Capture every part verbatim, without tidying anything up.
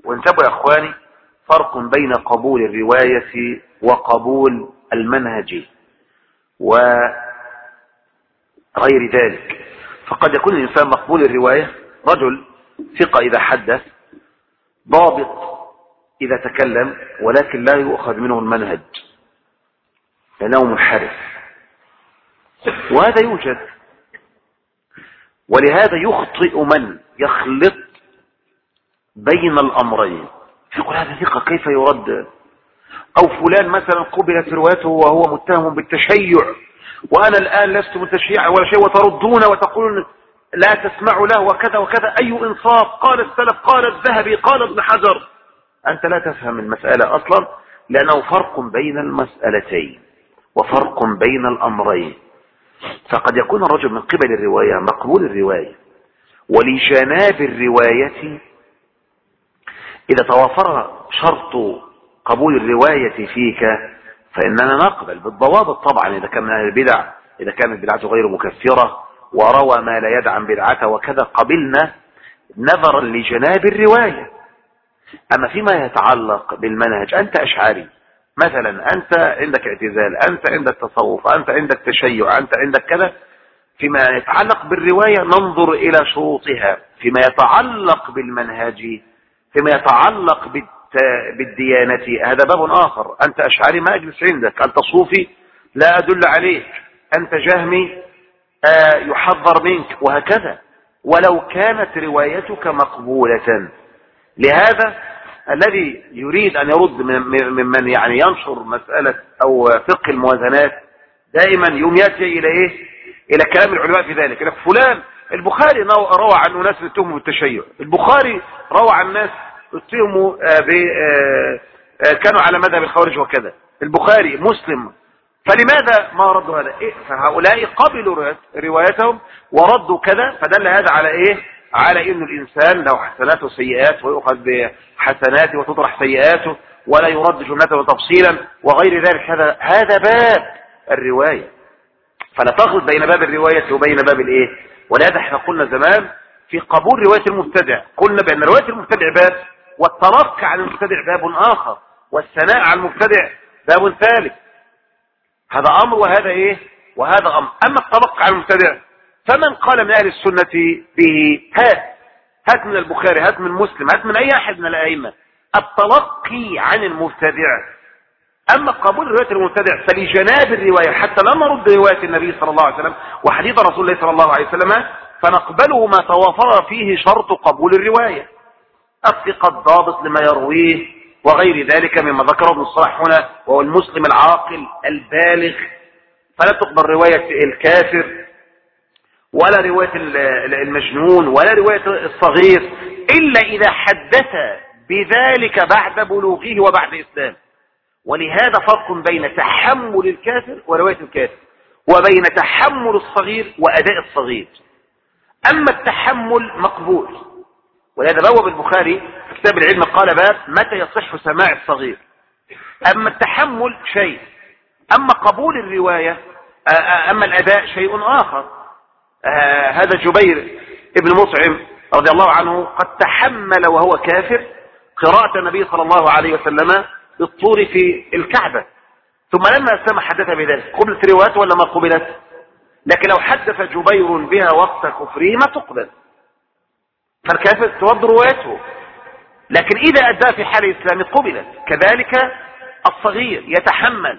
وانتبهوا يا اخواني، فرق بين قبول الرواية وقبول المنهج وغير ذلك. فقد يكون الإنسان مقبول الرواية، رجل ثقة إذا حدث، ضابط إذا تكلم، ولكن لا يؤخذ منه المنهج لأنه منحرف، وهذا يوجد. ولهذا يخطئ من يخلط بين الأمرين، يقول هذا ثقة كيف يرد، أو فلان مثلا قبلت روايته وهو متهم بالتشيع وأنا الآن لست متشيعا ولا شيء، وتردون وتقولون لا تسمعوا له وكذا وكذا. أي إنصاف؟ قال السلف، قال الذهبي، قال ابن حجر. أنت لا تفهم المسألة أصلا، لأنه فرق بين المسألتين وفرق بين الأمرين. فقد يكون الرجل من قبل الرواية مقبول الرواية، ولجناب الرواية إذا توافر شرط قبول الرواية فيك فإننا نقبل بالضوابط طبعا. إذا كان من أهل البدع، إذا كانت بدعته غير مكفرة وروى ما لا يدعم بدعته وكذا، قبلنا نظرا لجناب الرواية. أما فيما يتعلق بالمنهج، أنت أشعري مثلا، أنت عندك اعتزال، أنت عندك تصوف، أنت عندك تشيع، أنت عندك كذا، فيما يتعلق بالرواية ننظر إلى شروطها. فيما يتعلق بالمنهج، فيما يتعلق بالديانة، هذا باب آخر. أنت أشعري ما أجلس عندك، أنت صوفي لا أدل عليك، أنت جهمي آه يحذر منك، وهكذا. ولو كانت روايتك مقبولة. لهذا الذي يريد أن يرد ممن يعني ينشر مسألة أو فقه الموازنات دائما يوم يأتي إلى إيه؟ إلى كلام العلماء في ذلك. لك فلان البخاري روى عنه ناس اتهموا بالتشيع، البخاري روى عن ناس اتهموا كانوا على مذهب الخوارج وكذا، البخاري مسلم، فلماذا ما ردوا هذا؟ إيه؟ فهؤلاء قبلوا روايتهم وردوا كذا، فدل هذا على إيه؟ على إنه الإنسان له حسنات وسيئات، ويؤخذ بحسناته وتطرح سيئاته، ولا يرد جملته وتفصيلا وغير ذلك. هذا هذا باب الرواية، فلا تخلط بين باب الرواية وبين باب الإيه. ولهذا احنا قلنا زمان في قبول رواية المبتدع، قلنا بأن رواية المبتدع باب، والتلقي عن المبتدع باب آخر، والثناء على المبتدع باب ثالث. هذا أمر وهذا إيه، وهذا أمر. أما التلقي عن المبتدع فمن قال من أهل السنة به، هات هات من البخاري، هات من مسلم، هات من أي أحد من الأئمة التلقي عن المبتدع. أما قبول رواية المبتدع فلجناب الرواية، حتى لا نرد رواية النبي صلى الله عليه وسلم وحديث رسول الله صلى الله عليه وسلم، فنقبله ما توافر فيه شرط قبول الرواية، الثقة الضابط لما يرويه وغير ذلك مما ذكره ابن الصلاح هنا، وهو المسلم العاقل البالغ. فلا تقبل رواية الكافر ولا رواية المجنون ولا رواية الصغير إلا إذا حدث بذلك بعد بلوغه وبعد إسلام. ولهذا فرق بين تحمل الكافر ورواية الكافر، وبين تحمل الصغير وأداء الصغير. أما التحمل مقبول، ولهذا بوب البخاري في كتاب العلم قال باب متى يصح سماع الصغير. أما التحمل شيء، أما قبول الرواية، أما الأداء شيء آخر. آه هذا جبير ابن مطعم رضي الله عنه قد تحمل وهو كافر قراءة النبي صلى الله عليه وسلم بالطور في الكعبة، ثم لما أسلم حدث بذلك. قبلت روايته ولا ما قبلت؟ لكن لو حدث جبير بها وقت كفره ما تقبل، فالكافر ترد روايته. لكن إذا أدى في حال الإسلام قبلت. كذلك الصغير يتحمل.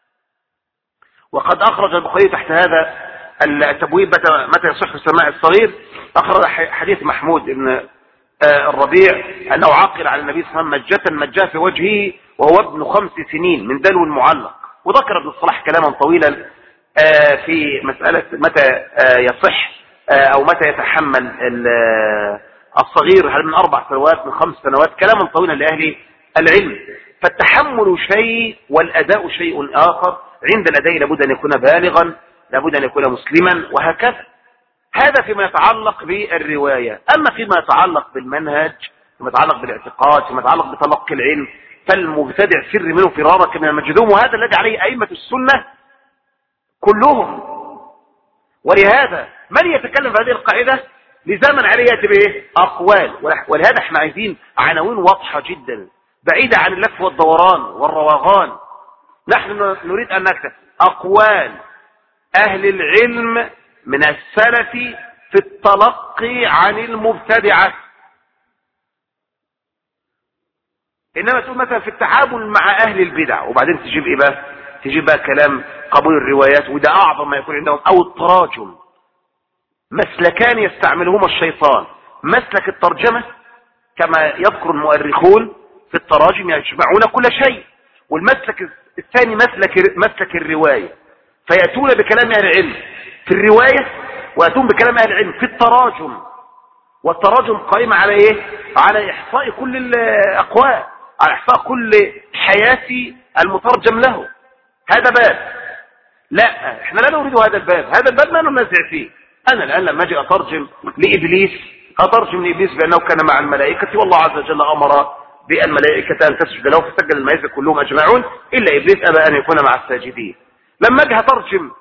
وقد أخرج البخاري تحت هذا التبويب متى يصح سماع الصغير، أخرج حديث محمود بن الربيع أنه عاقل على النبي صلى الله عليه وسلم مجة مجاه في وجهه وهو ابن خمس سنين من دلو معلق. وذكر ابن الصلاح كلاما طويلا في مسألة متى يصح أو متى يتحمل الصغير، هل من أربع سنوات من خمس سنوات، كلاما طويلا لأهل العلم. فالتحمل شيء والأداء شيء آخر. عند الأداء لابد أن يكون بالغا، لابد أن يكون مسلما، وهكذا. هذا فيما يتعلق بالرواية. أما فيما يتعلق بالمنهج، فيما يتعلق بالاعتقاد، فيما يتعلق بتلقي العلم، فالمبتدع سر منه فرارك من المجذوم، وهذا الذي عليه أئمة السنة كلهم. ولهذا من يتكلم في هذه القاعدة لزمن عليه يأتي بإيه؟ أقوال. ولهذا احنا عايزين عناوين واضحة جدا بعيدة عن اللف والدوران والرواغان. نحن نريد أن نكتب أقوال أهل العلم من السلف في التلقي عن المبتدعة. إنما تقول مثلا في التعامل مع أهل البدع وبعدين تجيب إيه بقى؟ تجيب بقى كلام قبول الروايات، وده أعظم ما يكون عندهم، أو التراجم. مسلكان يستعملهما الشيطان: مسلك الترجمة كما يذكر المؤرخون في التراجم يجمعون كل شيء، والمسلك الثاني مسلك مسلك الرواية، فيأتون بكلام أهل العلم في الرواية ويأتون بكلام أهل العلم في التراجم. والتراجم قائمة على إيه؟ على إحصاء كل الأقوال، على إحصاء كل حياة المترجم له. هذا باب. لا، احنا لا نريد هذا الباب. هذا الباب ما ننزع فيه. أنا الآن لما أجي أترجم لإبليس أترجم لإبليس بأنه كان مع الملائكة، والله عز وجل أمر بالملائكة أن تسجد له فسجد الملائكة كلهم أجمعون إلا إبليس أبى أن يكون مع الساجدين. لما أجي أترجم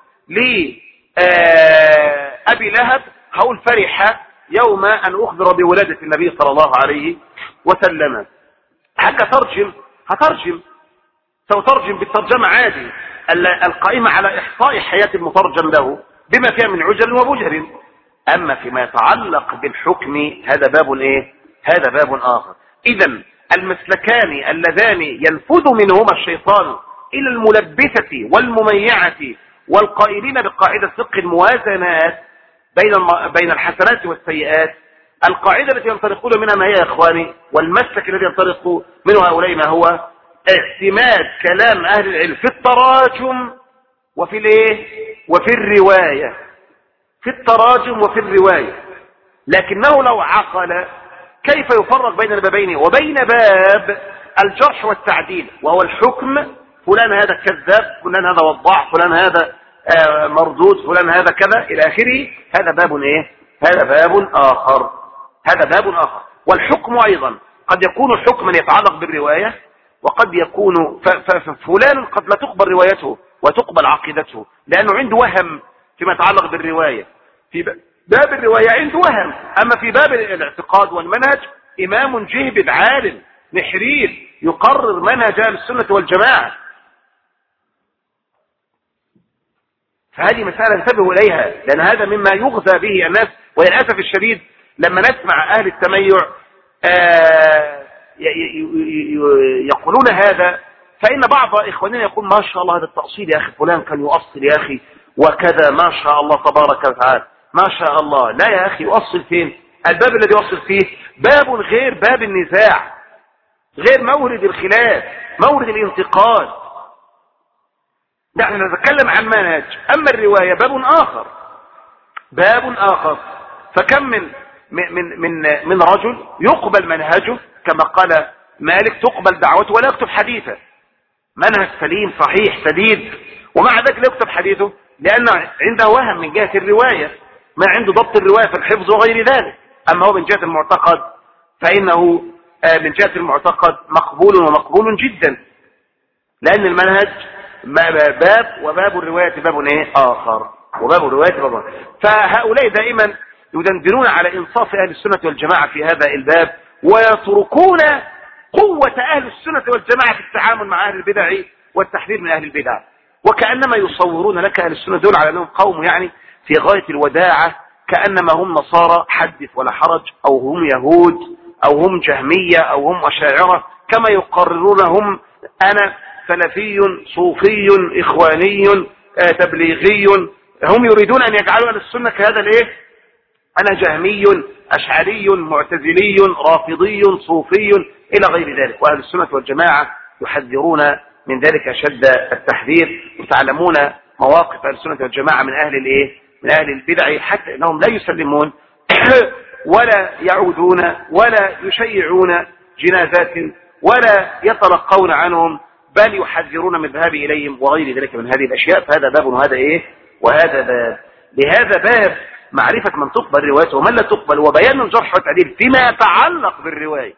لأبي لهب هقول فرح يوم أن أخبر بولادة النبي صلى الله عليه وسلم. حتى ترجم هترجم سأترجم بالترجمة عادي القائمة على إحصاء حياة المترجم له بما فيها من عجل وبجر. أما فيما يتعلق بالحكم هذا باب إيه؟ هذا باب آخر. إذن المسلكان اللذان ينفذ منهما الشيطان إلى الملبسة والمميعة والقائلين بقاعدة فقه الموازنات بين بين الحسنات والسيئات. القاعدة التي ينطلقون منها ما هي يا إخواني، والمسلك الذي ينطلق منه هؤلاء ما هو؟ اعتماد كلام أهل العلم في التراجم وفي الايه وفي الرواية، في التراجم وفي الرواية. لكنه لو عقل كيف يفرق بين البابين وبين باب الجرح والتعديل وهو الحكم، فلان هذا كذاب، فلان هذا وضاع، فلان هذا مردود، فلان هذا كذا إلى آخره. هذا باب إيه؟ هذا باب آخر. هذا باب آخر. والحكم أيضا قد يكون حكما يتعلق بالرواية، وقد يكون فلان قد لا تقبل روايته وتقبل عقيدته لأنه عنده وهم فيما يتعلق بالرواية. في باب الرواية عنده وهم. أما في باب الاعتقاد والمنهج إمام جهبذ عالم محرير يقرر منهج أهل السنة والجماعة. فهذه مسألة انتبهوا إليها، لأن هذا مما يغذى به الناس. وللأسف الشديد لما نسمع أهل التميع آه يقولون هذا، فإن بعض إخواننا يقول ما شاء الله هذا التأصيل يا أخي، فلان كان يؤصل يا أخي وكذا، ما شاء الله تبارك وتعالى، ما شاء الله. لا يا أخي، يؤصل فين؟ الباب الذي يؤصل فيه باب غير باب النزاع، غير مورد الخلاف، مورد الانتقاد. نحن نتكلم عن منهج. أما الرواية باب آخر، باب آخر. فكم من من من من رجل يقبل منهجه كما قال مالك تقبل دعوته ولا يكتب حديثه، منهج سليم صحيح سديد، ومع ذلك لا يكتب حديثه لأن عنده وهم من جهة الرواية، ما عنده ضبط الرواية في الحفظ وغير ذلك. أما هو من جهة المعتقد فإنه من جهة المعتقد مقبول ومقبول جدا، لأن المنهج باب وباب الرواية باب ايه آخر، وباب الرواية باب آخر. فهؤلاء دائما يدندنون على إنصاف أهل السنة والجماعة في هذا الباب، ويتركون قوة أهل السنة والجماعة في التعامل مع أهل البدع والتحذير من أهل البدع، وكأنما يصورون لك أهل السنة دول على أنهم قوم يعني في غاية الوداعة، كأنما هم نصارى حدث ولا حرج، أو هم يهود، أو هم جهمية، أو هم أشاعرة، كما يقررون هم أنا سلفي صوفي إخواني تبليغي. هم يريدون أن يجعلوا أهل السنة كهذا الإيه؟ أنا جهمي أشعري معتزلي رافضي صوفي إلى غير ذلك. وأهل السنة والجماعة يحذرون من ذلك أشد التحذير، وتعلمون مواقف أهل السنة والجماعة من أهل الإيه؟ من أهل البدع، حتى أنهم لا يسلمون ولا يعودون ولا يشيعون جنازات ولا يتلقون عنهم، بل يحذرون من الذهاب إليهم وغير ذلك من هذه الأشياء. فهذا باب وهذا إيه؟ وهذا باب. لهذا باب معرفة من تقبل روايته ومن لا تقبل، وبيان الجرح والتعديل فيما يتعلق بالرواية.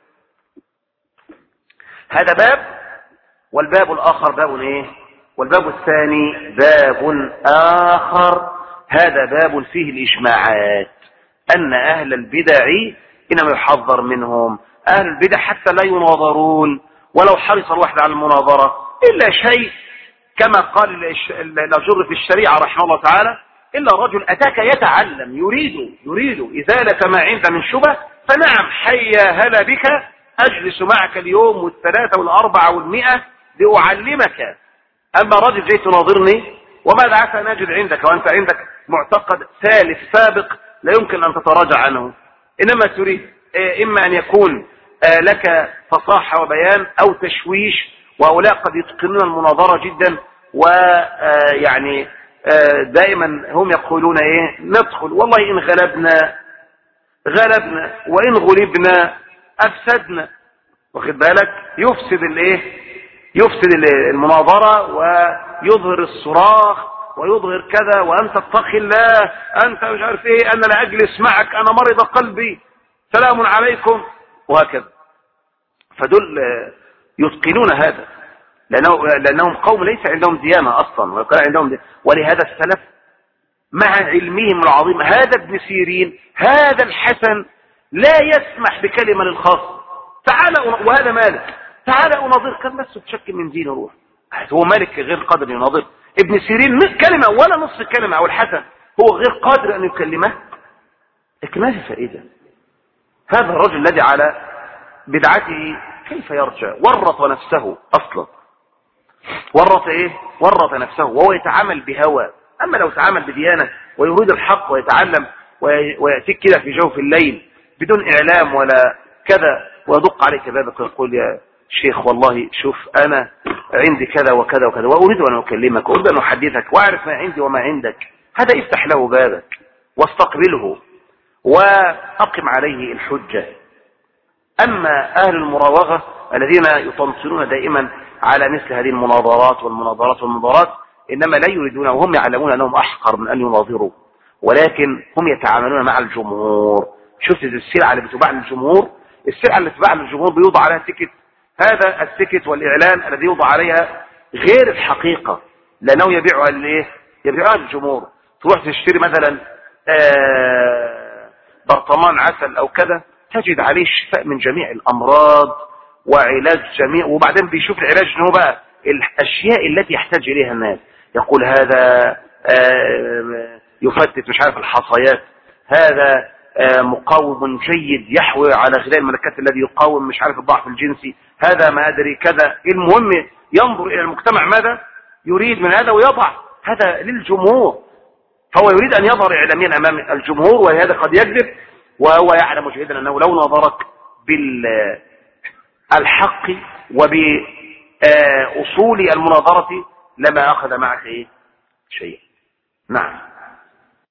هذا باب. والباب الآخر باب إيه؟ والباب الثاني باب آخر، هذا باب فيه الإجماعات أن أهل البدع إنما يحذر منهم. أهل البدع حتى لا يناظرون، ولو حرص الواحد على المناظرة إلا شيء كما قال الأجر في الشريعة رحمه الله تعالى: إلا الرجل أتاك يتعلم يريد يريد إزالة ما عند من شبه، فنعم حيا هلا بك، أجلس معك اليوم والثلاثة والأربعة والمئة لأعلمك. أما رجل جاي تناظرني وماذا عسى أن أجد عندك وأنت عندك معتقد ثالث سابق لا يمكن أن تتراجع عنه، إنما تريد إما أن يكون لك فصاحة وبيان أو تشويش، وهؤلاء قد يتقنون المناظرة جدا، ويعني دائما هم يقولون إيه ندخل والله إن غلبنا غلبنا وإن غلبنا أفسدنا، واخد بالك؟ يفسد الإيه يفسد المناظرة ويظهر الصراخ ويظهر كذا، وأنت اتقي الله، أنت مش عارف إيه، أنا لا أجلس معك، أنا مرض قلبي، سلام عليكم، وهكذا. فدول يتقنون هذا لأنه لأنهم قوم ليس عندهم ديانة أصلا، وكان عندهم ديانة. ولهذا السلف مع علمهم العظيم، هذا ابن سيرين هذا الحسن لا يسمح بكلمة للخاص، تعالى، وهذا مالك تعالى أناظر، كان بس تشكل من دين روح، هو مالك غير قادر يناظر. ابن سيرين كلمة ولا نصف كلمة، أو الحسن هو غير قادر أن يكلمه، لكن ما في فائدة. هذا الرجل الذي على بدعته كيف يرجع؟ ورط نفسه أصلا، ورط إيه؟ ورط نفسه، وهو يتعامل بهوى. أما لو تعامل بديانة ويريد الحق ويتعلم ويأتيك كده في جوف الليل بدون إعلام ولا كذا، ويدق عليك بابك ويقول: يا شيخ والله شوف أنا عندي كذا وكذا وكذا، وأريد أن أكلمك وأريد أن أحدثك وأعرف ما عندي وما عندك، هذا افتح له بابك واستقبله وأقم عليه الحجة. أما أهل المراوغة الذين يطنطنون دائما على مثل هذه المناظرات والمناظرات والمناظرات، إنما لا يريدون، وهم يعلمون أنهم أحقر من أن يناظروا، ولكن هم يتعاملون مع الجمهور. شفت السلعة اللي بتباع للجمهور؟ السلعة اللي بتباع للجمهور بيوضع عليها تيكت، هذا التيكت والإعلان الذي يوضع عليها غير الحقيقة، لأنه يبيعها لإيه؟ يبيعها للجمهور. تروح تشتري مثلا برطمان عسل أو كذا، تجد عليه الشفاء من جميع الأمراض وعلاج جميع، وبعدين بيشوف العلاج إنه بقى الأشياء التي يحتاج إليها الناس، يقول هذا يفتت مش عارف الحصيات، هذا مقاوم جيد يحوي على غذاء الملكات الذي يقاوم مش عارف الضعف الجنسي، هذا ما أدري كذا. المهم ينظر إلى المجتمع ماذا يريد من هذا ويضع هذا للجمهور، فهو يريد أن يظهر إعلاميا أمام الجمهور، وهذا قد يكذب، وهو يعلم جيدا أنه لو نظرك بالحق وبأصول المناظرة لما أخذ معك إيه شيء. نعم.